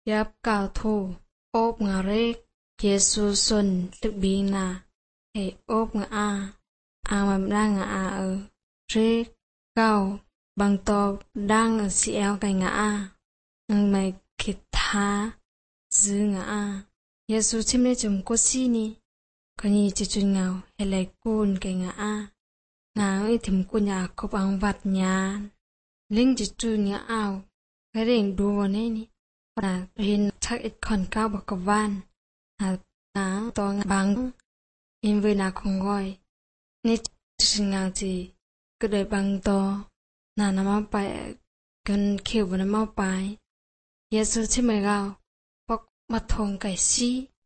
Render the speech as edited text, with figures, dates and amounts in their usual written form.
yap cao thu ốp ngà rếc Giêsu xuân tức bí na hệ ốp ngà mầm đang ngà rếc cao bằng to đang ở xéo cái ngà mày kịt tha dư ngà Giêsu chim lấy chùm cô xí ni có nhị chỉ chun ngào hay lại côn cái ngà ấy thìm cô nhà có bằng vặt nhà linh chỉ chun ngà ao cái đèn đùa này ni và hình chắc ít còn cao bậc van to bằng in với na không gọi nít chun ngào gì cứ để bằng to nằm bay gần kêu vào nằm bay Giêsu chim mày gào bọc mặt thòng cái xí